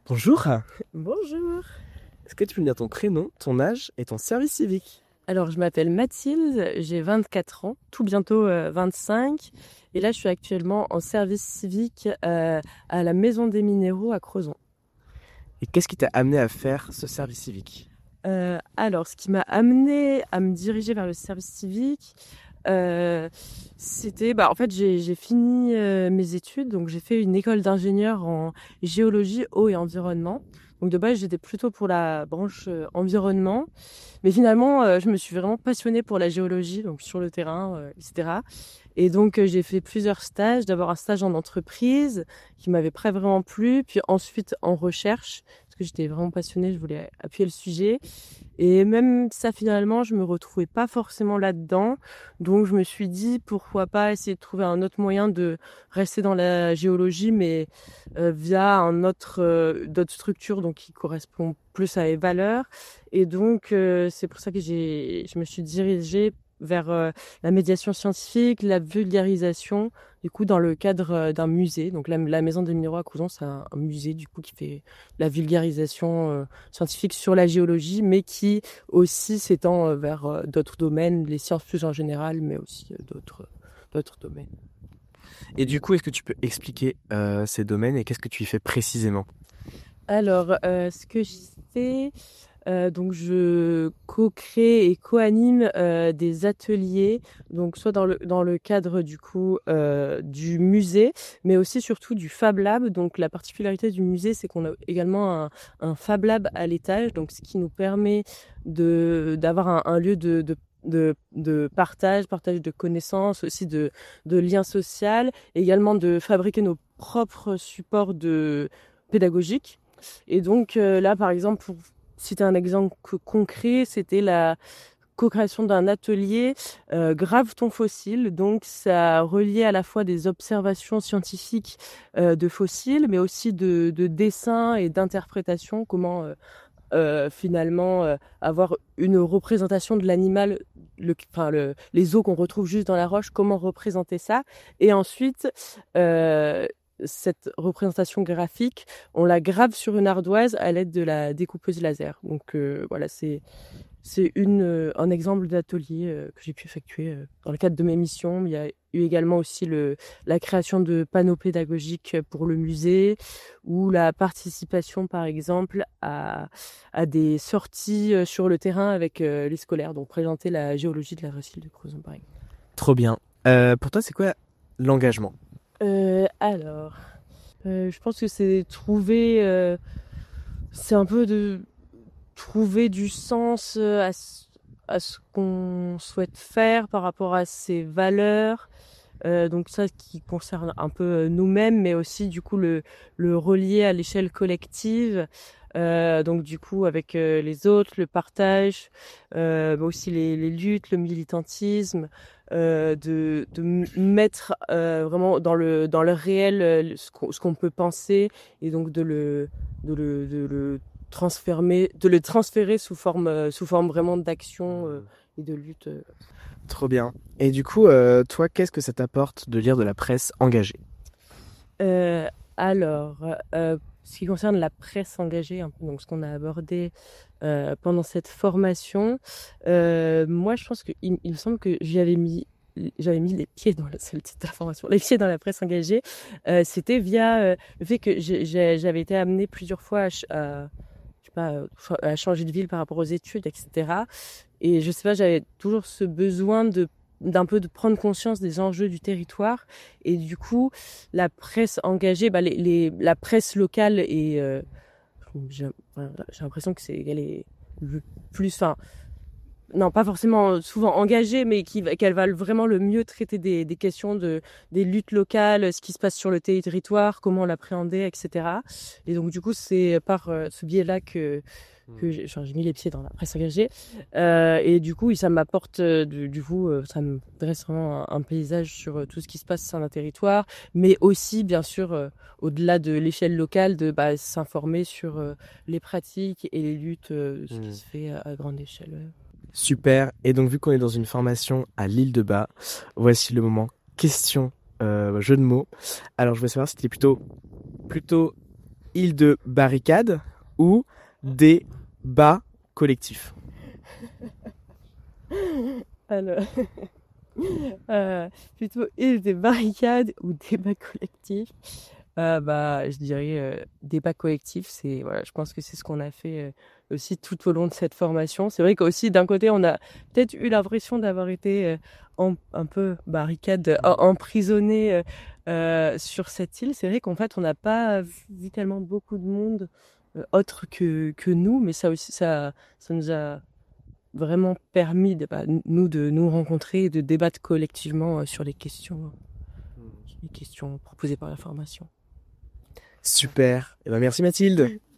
Bonjour, Bonjour. est-ce que tu peux me dire ton prénom, ton âge et ton service civique? Alors, je m'appelle Mathilde, j'ai 24 ans, tout bientôt 25. Et là, je suis actuellement en service civique à la Maison des Minéraux à Crozon. Et qu'est-ce qui t'a amené à faire ce service civique? Alors, ce qui m'a amené à me diriger vers le service civique, c'était, en fait, j'ai fini mes études, donc j'ai fait une école d'ingénieur en géologie, eau et environnement. Donc de base, j'étais plutôt pour la branche environnement, mais finalement, je me suis vraiment passionnée pour la géologie, donc sur le terrain, etc. Et donc, j'ai fait plusieurs stages. D'abord un stage en entreprise qui m'avait pas vraiment plu, puis ensuite en recherche, parce que j'étais vraiment passionnée, je voulais appuyer le sujet. Et même ça, finalement, je me retrouvais pas forcément là-dedans. Donc, je me suis dit, pourquoi pas essayer de trouver un autre moyen de rester dans la géologie, mais via d'autres structures donc, qui correspondent plus à mes valeurs. Et donc, c'est pour ça que je me suis dirigée vers la médiation scientifique, la vulgarisation, du coup, dans le cadre d'un musée. Donc, la Maison des Minéraux à Couzon, c'est un musée, du coup, qui fait la vulgarisation scientifique sur la géologie, mais qui aussi s'étend vers d'autres domaines, les sciences plus en général, mais aussi d'autres domaines. Et du coup, est-ce que tu peux expliquer ces domaines et qu'est-ce que tu y fais précisément? Alors, ce que je fais, donc je co-crée et co-anime des ateliers, donc soit dans le cadre du coup du musée, mais aussi surtout du Fab Lab. Donc la particularité du musée, c'est qu'on a également un Fab Lab à l'étage, donc ce qui nous permet d'avoir un lieu de partage de connaissances, aussi de liens sociaux, également de fabriquer nos propres supports pédagogiques. Et donc là, par exemple, pour citer un exemple concret, c'était la co-création d'un atelier Grave ton fossile. Donc ça reliait à la fois des observations scientifiques de fossiles, mais aussi de dessins et d'interprétations, comment finalement avoir une représentation de l'animal, les os qu'on retrouve juste dans la roche, comment représenter ça. Et ensuite, cette représentation graphique, on la grave sur une ardoise à l'aide de la découpeuse laser. Donc voilà, c'est un exemple d'atelier que j'ai pu effectuer dans le cadre de mes missions. Il y a eu également aussi la création de panneaux pédagogiques pour le musée ou la participation, par exemple, à des sorties sur le terrain avec les scolaires, donc présenter la géologie de la Récile de Crozon, par exemple. Trop bien. Pour toi, c'est quoi l'engagement? Alors, je pense que c'est un peu de trouver du sens à ce qu'on souhaite faire par rapport à ses valeurs. Donc ça qui concerne un peu nous-mêmes, mais aussi du coup le relier à l'échelle collective. Donc du coup avec les autres, le partage, mais aussi les luttes, le militantisme, de mettre vraiment dans le réel ce qu'on peut penser, et donc de le transférer sous forme vraiment d'action et de lutte. Trop bien. Et du coup, toi, qu'est-ce que ça t'apporte de lire de la presse engagée? Euh, alors, ce qui concerne la presse engagée, un peu, donc ce qu'on a abordé pendant cette formation, moi je pense il me semble que j'avais mis les pieds dans c'est le titre de la formation, les pieds dans la presse engagée. C'était via le fait que j'avais été amenée plusieurs fois je sais pas, à changer de ville par rapport aux études, etc. Et je sais pas, j'avais toujours ce besoin d'un peu de prendre conscience des enjeux du territoire. Et du coup, la presse engagée, la presse locale est, j'ai l'impression que elle est le plus, enfin, non, pas forcément souvent engagée, mais qu'elle va vraiment le mieux traiter des questions des luttes locales, ce qui se passe sur le territoire, comment l'appréhender, etc. Et donc, du coup, c'est par ce biais-là que j'ai mis les pieds dans la presse engagée. Et du coup, ça m'apporte, ça me dresse vraiment un paysage sur tout ce qui se passe sur un territoire, mais aussi, bien sûr, au-delà de l'échelle locale, de s'informer sur les pratiques et les luttes, ce qui se fait à grande échelle. Super. Et donc, vu qu'on est dans une formation à l'île de Bas, voici le moment question jeu de mots. Alors, je voulais savoir si t'étais plutôt île de barricade ou des bas collectifs? Alors, plutôt île des barricades ou débat collectif. Je dirais débat collectif. Voilà, je pense que c'est ce qu'on a fait aussi tout au long de cette formation. C'est vrai qu'aussi d'un côté, on a peut-être eu l'impression d'avoir été un peu barricade, emprisonné sur cette île. C'est vrai qu'en fait, on n'a pas vu tellement beaucoup de monde autre que nous, mais ça aussi, ça nous a vraiment permis nous de nous rencontrer et de débattre collectivement sur les questions proposées par la formation. Super. Eh ben, merci Mathilde.